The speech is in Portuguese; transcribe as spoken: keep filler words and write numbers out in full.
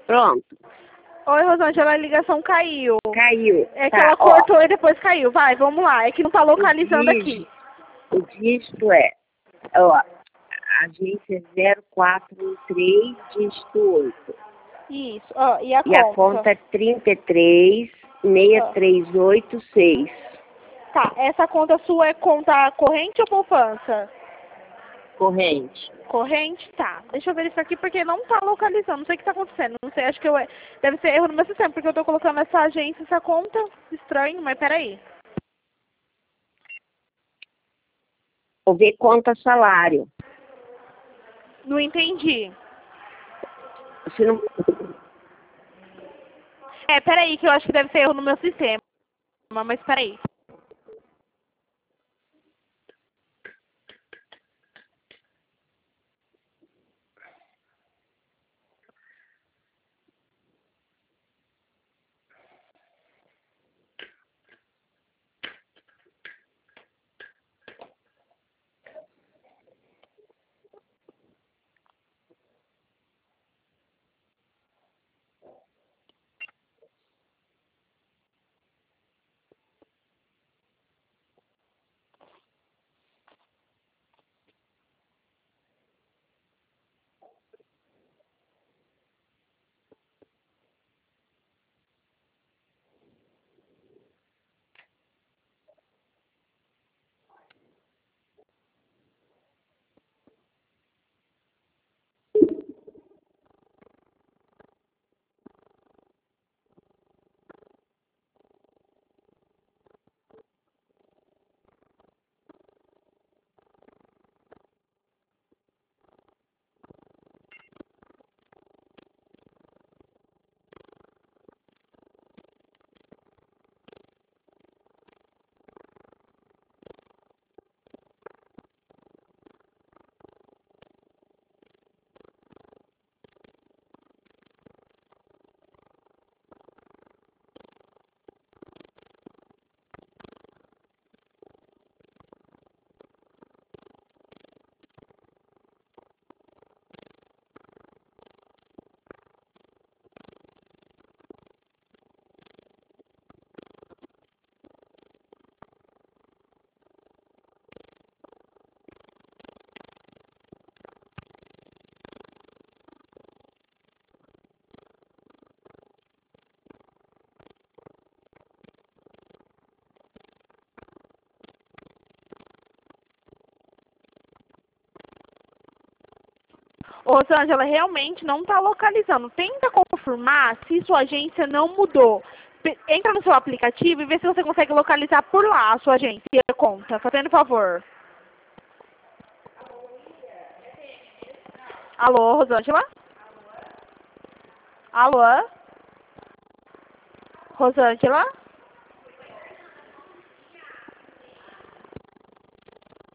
Pronto. Oi, Rosângela, a ligação caiu. Caiu. É que Tá, ela ó, cortou e depois caiu. Vai, vamos lá. É que não tá localizando o dígito, aqui. O dígito é, ó, agência zero quatro um três, dígito oito. Isso. Ó, e a E a conta? conta é trinta e três, seis três oito seis. Tá, essa conta sua é conta corrente ou poupança? Corrente. Corrente? Tá. Deixa eu verificar aqui porque não tá localizando. Não sei o que tá acontecendo. Não sei, acho que eu, deve ser erro no meu sistema, porque eu tô colocando essa agência, essa conta. Estranho, mas peraí. Vou ver conta salário. Não entendi. Se não... É, peraí, que eu acho que deve ser erro no meu sistema. Mas peraí. Ô, Rosângela, realmente não está localizando. Tenta confirmar se sua agência não mudou. Pe- Entra no seu aplicativo e vê se você consegue localizar por lá a sua agência e a conta. Fazendo favor. Alô, Rosângela? Alô? Rosângela?